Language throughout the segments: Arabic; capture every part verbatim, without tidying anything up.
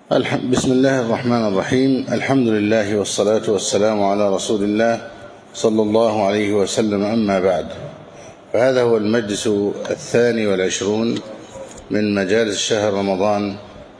بسم الله الرحمن الرحيم. الحمد لله والصلاة والسلام على رسول الله صلى الله عليه وسلم. أما بعد، فهذا هو المجلس الثاني والعشرون من مجالس شهر رمضان.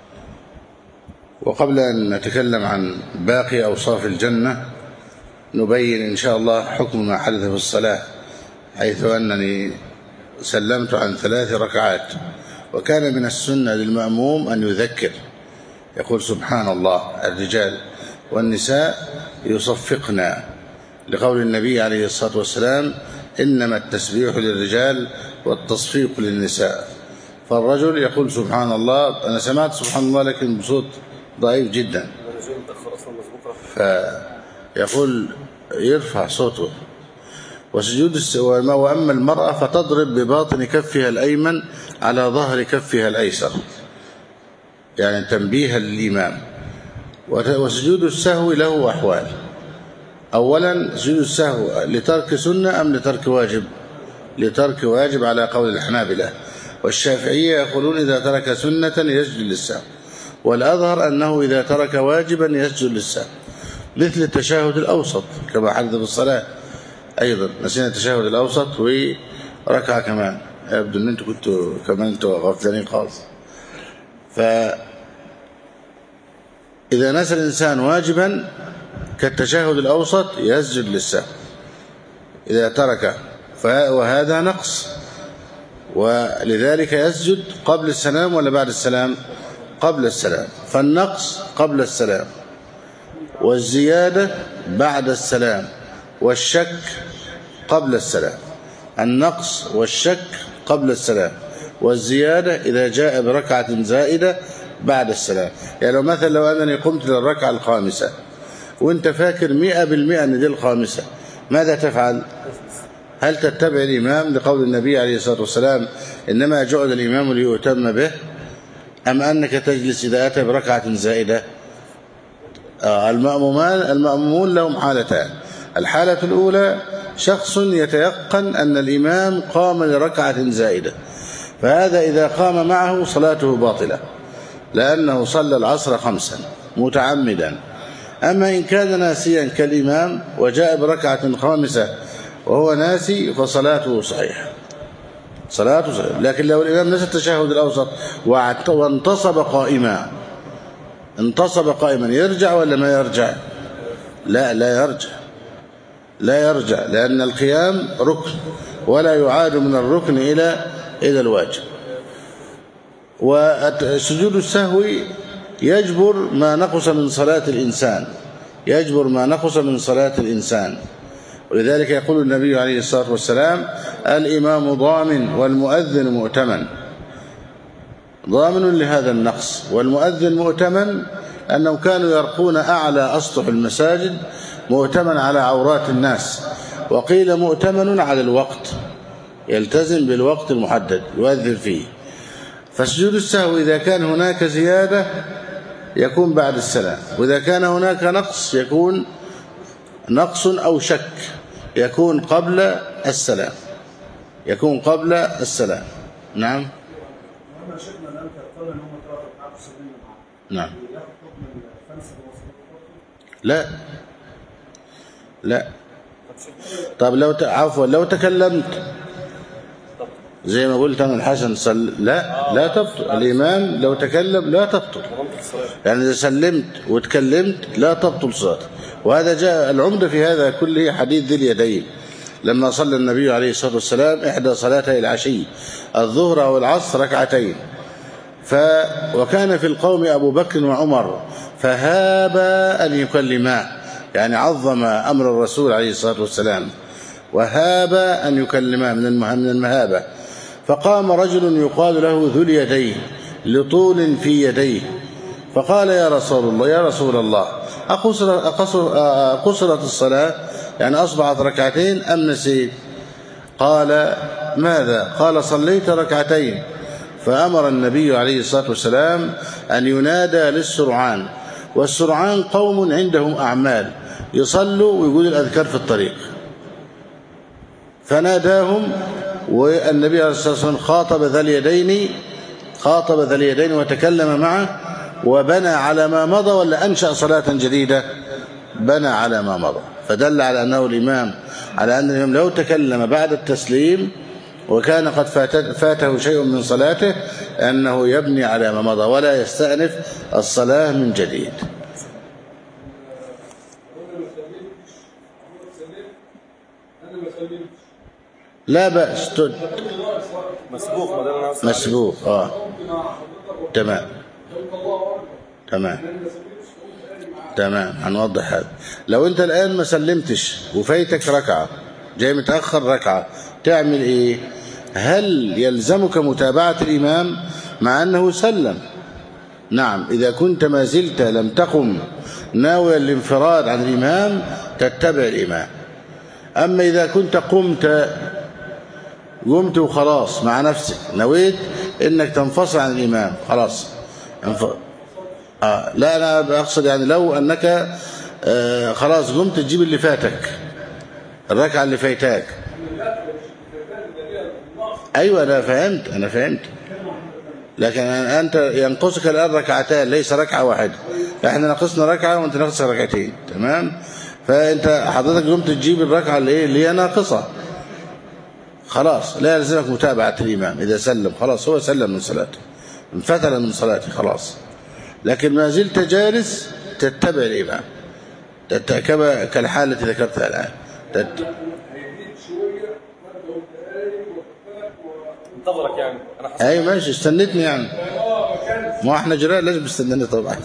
وقبل أن نتكلم عن باقي أوصاف الجنة نبين إن شاء الله حكم ما حدث في الصلاة، حيث أنني سلمت عن ثلاث ركعات، وكان من السنة للمأموم أن يذكر، يقول سبحان الله الرجال والنساء يصفقن، لقول النبي عليه الصلاة والسلام إنما التسبيح للرجال والتصفيق للنساء. فالرجل يقول سبحان الله، أنا سمعت سبحان الله لكن بصوت ضعيف جدا، فيقول يرفع صوته. وسجود وأما المرأة فتضرب بباطن كفها الأيمن على ظهر كفها الأيسر، يعني تنبيها للإمام. وسجود السهو له أحوال. أولا، سجود السهو لترك سنة أم لترك واجب؟ لترك واجب على قول الحنابلة، والشافعية يقولون إذا ترك سنة يسجد للسهو، والأظهر أنه إذا ترك واجبا يسجد للسهو، مثل التشهد الأوسط كما حدث في الصلاة. أيضا نسينا التشهد الأوسط وركعة كمان، يبدو أن أنتم كنتوا كمان أنتوا غفلانين خالص. فإذا نسى الإنسان واجبا كالتشهد الأوسط يسجد للسهو إذا ترك، وهذا نقص، ولذلك يسجد قبل السلام ولا بعد السلام؟ قبل السلام. فالنقص قبل السلام، والزيادة بعد السلام، والشك قبل السلام. النقص والشك قبل السلام، والزيادة إذا جاء بركعة زائدة بعد السلام. يعني لو مثلا لو أنني قمت للركعة الخامسة وانت فاكر مئة بالمئة أن دي الخامسة، ماذا تفعل؟ هل تتبع الإمام لقول النبي عليه الصلاة والسلام إنما جعل الإمام ليؤتم به، أم أنك تجلس إذا أتى بركعة زائدة؟ آه المأمومان المأمومون لهم حالتان. الحالة الأولى شخص يتيقن أن الإمام قام لركعة زائدة، فهذا إذا قام معه صلاته باطلة لأنه صلى العصر خمسا متعمدا. أما إن كان ناسيا كالإمام وجاء بركعة خامسة وهو ناسي فصلاته صحيحة، صلاته صحيحة. لكن لو الإمام نسى التشهد الأوسط وانتصب قائما انتصب قائما يرجع ولا ما يرجع؟ لا لا يرجع، لا يرجع، لأن القيام ركن ولا يعاد من الركن إلى إلى الواجب. وسجود السهو يجبر ما نقص من صلاة الإنسان، يجبر ما نقص من صلاة الإنسان. ولذلك يقول النبي عليه الصلاة والسلام الإمام ضامن والمؤذن مؤتمن. ضامن لهذا النقص، والمؤذن مؤتمن أنهم كانوا يرقون أعلى أسطح المساجد، مؤتمن على عورات الناس. وقيل مؤتمن على الوقت، يلتزم بالوقت المحدد يؤذن فيه. فسجود السهو إذا كان هناك زيادة يكون بعد السلام، وإذا كان هناك نقص يكون نقص أو شك يكون قبل السلام، يكون قبل السلام. نعم نعم لا لا طب لو عفوا لو تكلمت زي ما قلت أنا الحسن صل... لا لا تبطل. الإمام لو تكلم لا تبطل، يعني إذا سلمت وتكلمت لا تبطل صلاتك. وهذا جاء العمدة في هذا كله حديث ذي اليدين، لما صلى النبي عليه الصلاة والسلام إحدى صلاتي العشي الظهر والعصر ركعتين، ف... وكان في القوم أبو بكر وعمر فهابا أن يكلما، يعني عظم أمر الرسول عليه الصلاة والسلام، وهابا أن يكلما من من المهابة. فقام رجل يقال له ذو اليدين لطول في يديه، فقال يا رسول الله يا رسول الله أقصر أقصر أقصرت الصلاة، يعني أصبحت ركعتين أم نسيت؟ قال ماذا؟ قال صليت ركعتين. فأمر النبي عليه الصلاة والسلام أن ينادى للسرعان، والسرعان قوم عندهم أعمال يصلوا ويقولوا الأذكار في الطريق، فناداهم. والنبي عليه الصلاة والسلام خاطب ذا اليدين خاطب ذا اليدين وتكلم معه، وبنى على ما مضى ولا أنشأ صلاة جديدة؟ بنى على ما مضى، فدل على أنه الإمام على أن الإمام لو تكلم بعد التسليم وكان قد فاته شيء من صلاته أنه يبني على ما مضى ولا يستأنف الصلاة من جديد. لا بأس مسبوق مسبوق اه تمام تمام تمام هنوضح هذا. لو انت الآن ما سلمتش وفايتك ركعة، جاي متأخر ركعة، تعمل ايه؟ هل يلزمك متابعة الإمام مع أنه سلم؟ نعم، إذا كنت ما زلت لم تقم ناويا الانفراد عن الإمام تتبع الإمام. أما إذا كنت قمت قمت وخلاص مع نفسك نويت إنك تنفصل عن الإمام خلاص انف... آه. لا أنا أقصد يعني لو أنك آه خلاص قمت تجيب اللي فاتك، الركعة اللي فايتاك. أيوة أنا فهمت أنا فهمت لكن أنت ينقصك الآن ركعتان ليس ركعة واحدة، إحنا نقصنا ركعة وأنت نقص ركعتين، تمام؟ فأنت حضرتك قمت تجيب الركعة اللي إيه اللي هي ناقصة، خلاص لا يلزمك متابعة الإمام. إذا سلم خلاص هو سلم من صلاته، انفتل من صلاته خلاص، لكن ما زلت جالس تتبع الإمام كما كالحالة التي ذكرتها الآن. تت... انتظرك يعني أنا أي ماشي استنتني يعني، ما احنا جراء لازم استناني طبعا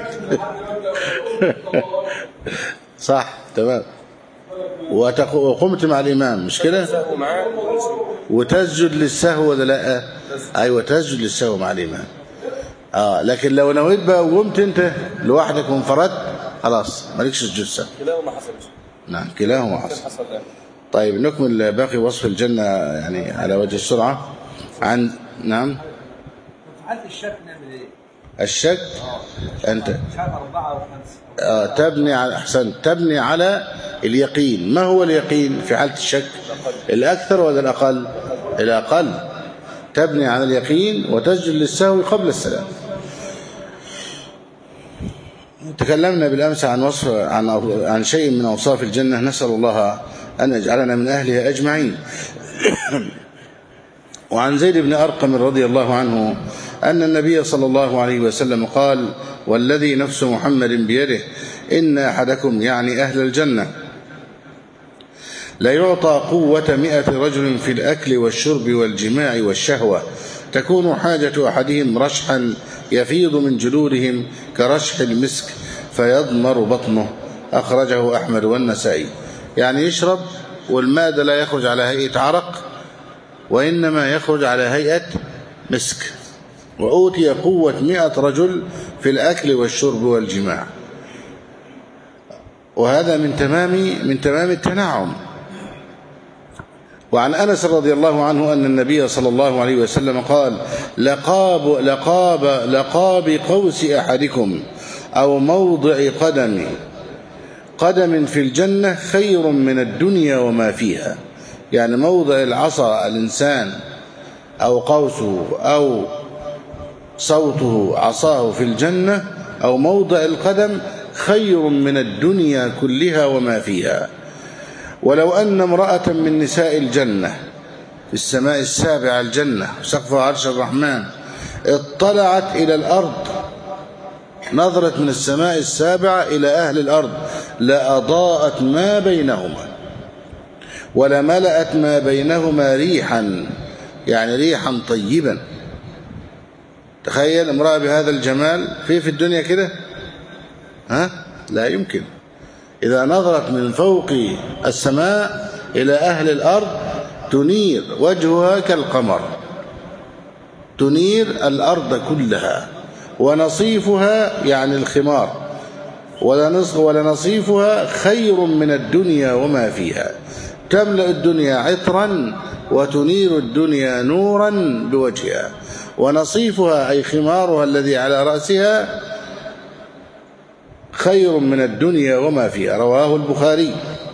صح تمام. وقمت مع الإمام مش كده وتسجد للسهو ولا لا؟ أيوة تسجد للسهو مع الإمام. آه لكن لو نويت بقى وقمت أنت لوحدك وانفردت خلاص مالكش سجود سهو. كلاهما حصلش. نعم كلاهما حصل. طيب نكمل باقي وصف الجنة يعني على وجه السرعة. عن نعم حالة الشك نعمل ايه؟ الشك اه أنت أربعة وخمسة آه تبني على أحسن تبني على اليقين. ما هو اليقين في حالة الشك؟ الأكثر ولا الأقل؟ الأقل. تبني على اليقين وتسجد للسهو قبل السلام. تكلمنا بالأمس عن وصف عن عن شيء من أوصاف الجنة، نسأل الله أن يجعلنا من أهلها أجمعين. وعن زيد بن أرقم رضي الله عنه أن النبي صلى الله عليه وسلم قال: والذي نفس محمد بيده إن أحدكم يعني أهل الجنة لا يعطى قوة مئة رجل في الأكل والشرب والجماع والشهوة تكون حاجة أحدهم رشحا يفيض من جلودهم كرشح المسك فيضمر بطنه. أخرجه أحمد والنسائي. يعني يشرب والماء لا يخرج على هيئة عرق وإنما يخرج على هيئة مسك. وأوتي قوة مئة رجل في الأكل والشرب والجماع، وهذا من تمام من تمام التنعم. وعن أنس رضي الله عنه أن النبي صلى الله عليه وسلم قال: لقاب لقاب لقاب قوس أحدكم أو موضع قدم قدم في الجنة خير من الدنيا وما فيها. يعني موضع العصا الإنسان أو قوسه أو صوته عصاه في الجنة أو موضع القدم خير من الدنيا كلها وما فيها. ولو أن امرأة من نساء الجنة في السماء السابعة الجنة سقف عرش الرحمن اطلعت إلى الأرض، نظرت من السماء السابعة إلى أهل الأرض لأضاءت ما بينهما ولملأت ما بينهما ريحا، يعني ريحا طيبا. تخيل امرأة بهذا الجمال في في الدنيا كده، ها؟ لا يمكن. إذا نظرت من فوق السماء إلى أهل الأرض تنير وجهها كالقمر، تنير الأرض كلها، ونصيفها يعني الخمار ولنصيفها خير من الدنيا وما فيها. تملأ الدنيا عطرا وتنير الدنيا نورا بوجهها، ونصيفها أي خمارها الذي على رأسها خير من الدنيا وما فيها. رواه البخاري.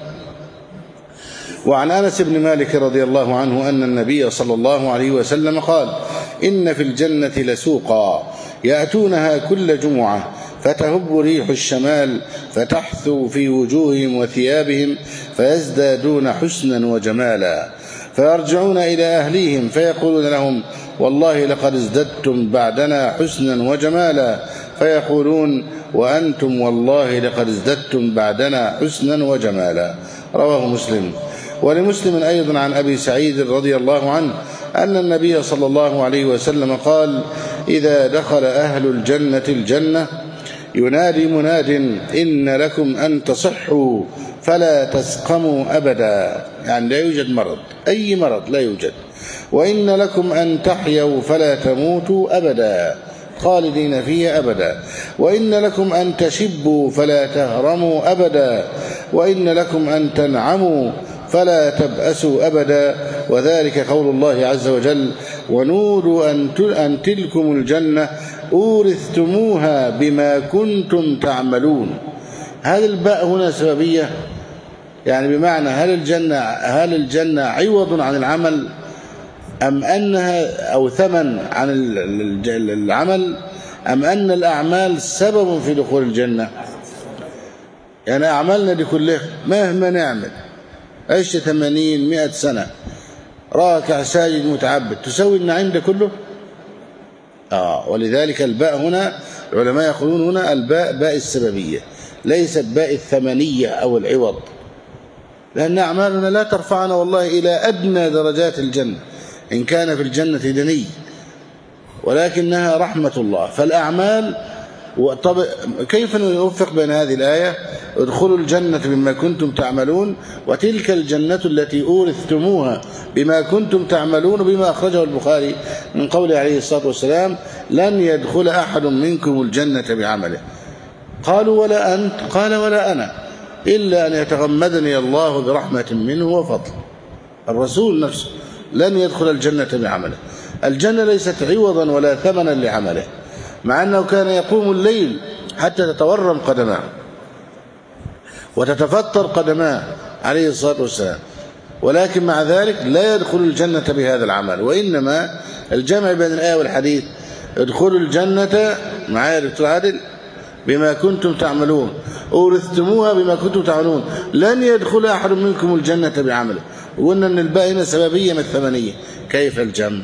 وعن أنس بن مالك رضي الله عنه أن النبي صلى الله عليه وسلم قال: إن في الجنة لسوقا يأتونها كل جمعة فتهب ريح الشمال فتحثو في وجوههم وثيابهم فيزدادون حسنا وجمالا، فيرجعون إلى أهليهم فيقولون لهم والله لقد ازددتم بعدنا حسنا وجمالا، فيقولون وأنتم والله لقد ازددتم بعدنا حسنا وجمالا. رواه مسلم. ولمسلم أيضا عن أبي سعيد رضي الله عنه أن النبي صلى الله عليه وسلم قال إذا دخل أهل الجنة الجنة ينادي مناد إن لكم أن تصحوا فلا تسقموا أبدا، يعني لا يوجد مرض، أي مرض لا يوجد، وإن لكم أن تحيوا فلا تموتوا أبدا خالدين فيه أبدا، وإن لكم أن تشبوا فلا تهرموا أبدا، وإن لكم أن تنعموا فلا تبأسوا أبدا، وذلك قول الله عز وجل ونودوا أن تلكم الجنة أورثتموها بما كنتم تعملون. هذه الباء هنا سببية، يعني بمعنى هل الجنة هل الجنة عوض عن العمل أم أنها أو ثمن عن العمل أم أن الأعمال سبب في دخول الجنة؟ يعني أعمالنا دي كلها مهما نعمل عشت ثمانين مئة سنة راكع ساجد متعبد تسوي النعيم ده كله؟ آه ولذلك الباء هنا العلماء يقولون هنا الباء باء السببية ليست باء الثمنية أو العوض، لأن أعمالنا لا ترفعنا والله إلى أدنى درجات الجنة إن كان في الجنة دني، ولكنها رحمة الله. فالأعمال طب كيف نوفق بين هذه الآية ادخلوا الجنة بما كنتم تعملون وتلك الجنة التي أورثتموها بما كنتم تعملون، بما أخرجه البخاري من قوله عليه الصلاة والسلام لن يدخل أحد منكم الجنة بعمله. قالوا ولا أنت؟ قال ولا أنا إلا أن يتغمدني الله برحمة منه وفضل. الرسول نفسه لن يدخل الجنة بعمله. الجنة ليست عوضا ولا ثمنا لعمله، مع أنه كان يقوم الليل حتى تتورم قدماه وتتفطر قدماه عليه الصلاة والسلام، ولكن مع ذلك لا يدخل الجنة بهذا العمل. وإنما الجمع بين الآية والحديث ادخلوا الجنة معايا دكتور عادل بما كنتم تعملون أورثتموها بما كنتم تعملون لن يدخل أحد منكم الجنة بعمله. وقلنا أن الباء هنا سببية من الثمنية. كيف الجمع؟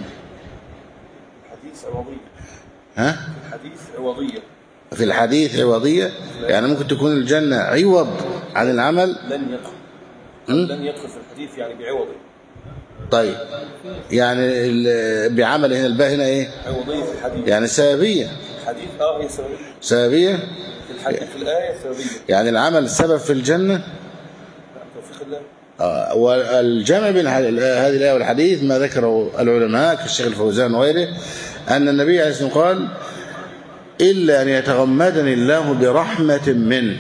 حديث عوضية. ها؟ حديث عوضية. في الحديث عوضية، يعني ممكن تكون الجنة عوض عن العمل. لن يدخل لن يدخل في الحديث يعني بعوضه. طيب يعني بعمل هنا الباء هنا ايه؟ عوضية في الحديث، يعني سببية. الحديث اه هي سببية. سببية في الحديث في الآية سببية، يعني العمل سبب في الجنة. توفيق الله. آه والجمع بين هذه الآية والحديث ما ذكره العلماء كالشيخ الفوزان وغيره أن النبي عليه الصلاة والسلام قال إلا أن يتغمدني الله برحمة منه.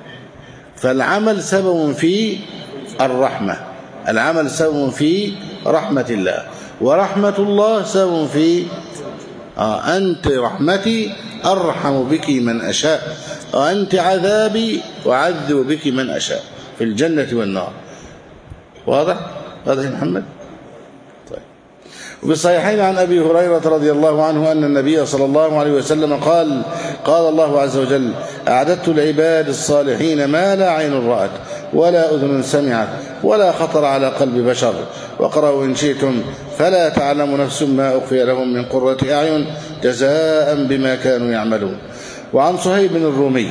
فالعمل سبب في الرحمة، العمل سبب في رحمة الله، ورحمة الله سبب في آه أنت رحمتي أرحم بك من أشاء وأنت عذابي وأعذب بك من أشاء في الجنة والنار. واضح؟ واضح يا محمد؟ طيب. وبالصحيحين عن أبي هريرة رضي الله عنه أن النبي صلى الله عليه وسلم قال قال الله عز وجل أعددت العباد الصالحين ما لا عين رأت ولا أذن سمعت ولا خطر على قلب بشر. وقرأوا إن شئتم فلا تعلم نفس ما أخفي لهم من قرة أعين جزاء بما كانوا يعملون. وعن صهيب الرومي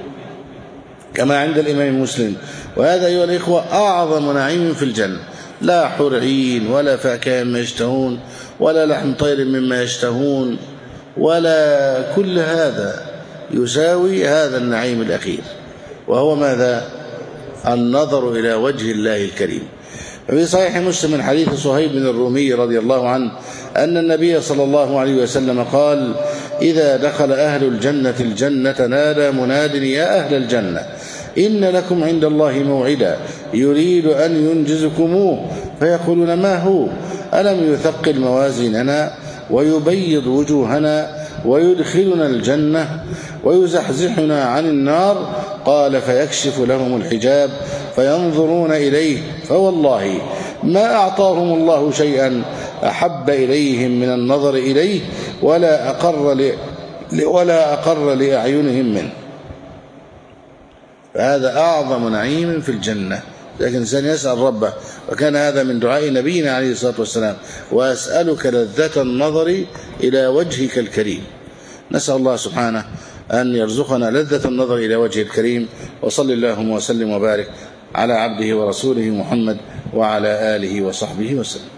كما عند الإمام مسلم، وهذا أيها الإخوة أعظم نعيم في الجنة، لا حور عين ولا فاكهة مما يشتهون ولا لحم طير مما يشتهون ولا كل هذا يساوي هذا النعيم الأخير، وهو ماذا؟ النظر إلى وجه الله الكريم. في صحيح مسلم من حديث صهيب بن الرومي رضي الله عنه أن النبي صلى الله عليه وسلم قال إذا دخل أهل الجنة الجنة نادى مناد يا أهل الجنة إن لكم عند الله موعدا يريد أن ينجزكموه، فيقولون ما هو؟ ألم يثقل موازيننا ويبيض وجوهنا ويدخلنا الجنة ويزحزحنا عن النار؟ قال فيكشف لهم الحجاب فينظرون إليه فوالله ما أعطاهم الله شيئا أحب إليهم من النظر إليه ولا أقر ولا أقر لأعينهم منه. فهذا أعظم نعيم في الجنة. لكن الإنسان يسأل ربه، وكان هذا من دعاء نبينا عليه الصلاة والسلام: وأسألك لذة النظر إلى وجهك الكريم. نسأل الله سبحانه أن يرزقنا لذة النظر إلى وجهه الكريم. وصل اللهم وسلم وبارك على عبده ورسوله محمد وعلى آله وصحبه وسلم.